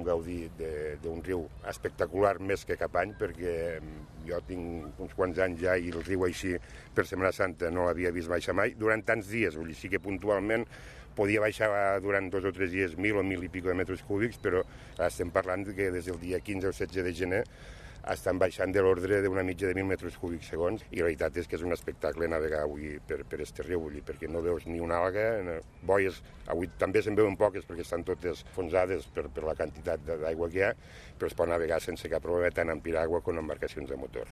podem gaudir d'un riu espectacular més que cap any, perquè jo tinc uns quants anys ja i el riu així per Setmana Santa no l'havia vist baixar mai durant tants dies, vull dir, sí que puntualment podia baixar durant 2 o 3 dies 1.000 o 1.000 i pico de metres cúbics, però estem parlant que des del dia 15 o 16 de gener estan baixant de l'ordre d'una mitja de 1.000 metres cúbics segons, i la veritat és que és un espectacle navegar avui per este riu, vull dir, perquè no veus ni una alga, boies, avui també se'n veuen poques perquè estan totes fonsades per la quantitat d'aigua que hi ha, però es pot navegar sense cap problema tant amb piragua com amb embarcacions de motor.